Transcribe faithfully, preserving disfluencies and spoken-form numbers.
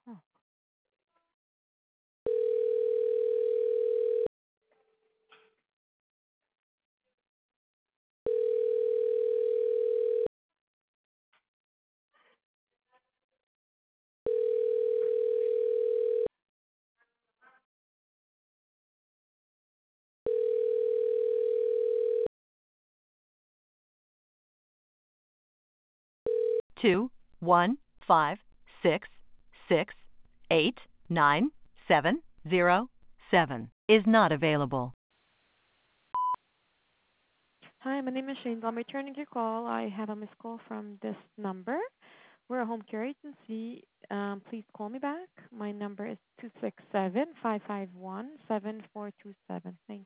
Oh. Two one five six six eight nine seven zero seven is not available. Hi, my name is Shane. I'm returning your call. I have a missed call from this number. We're a home care agency. Um, please call me back. My number is two six seven, five five one, seven four two seven. Thank